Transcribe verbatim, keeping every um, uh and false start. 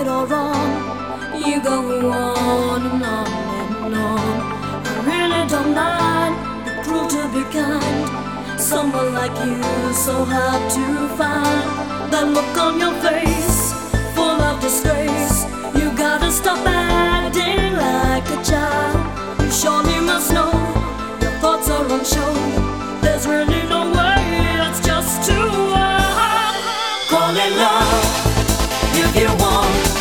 or wrong. You go on and on and on. I really don't mind, be cruel to be kind. Someone like you, so hard to find. That look on your face, full of disgrace.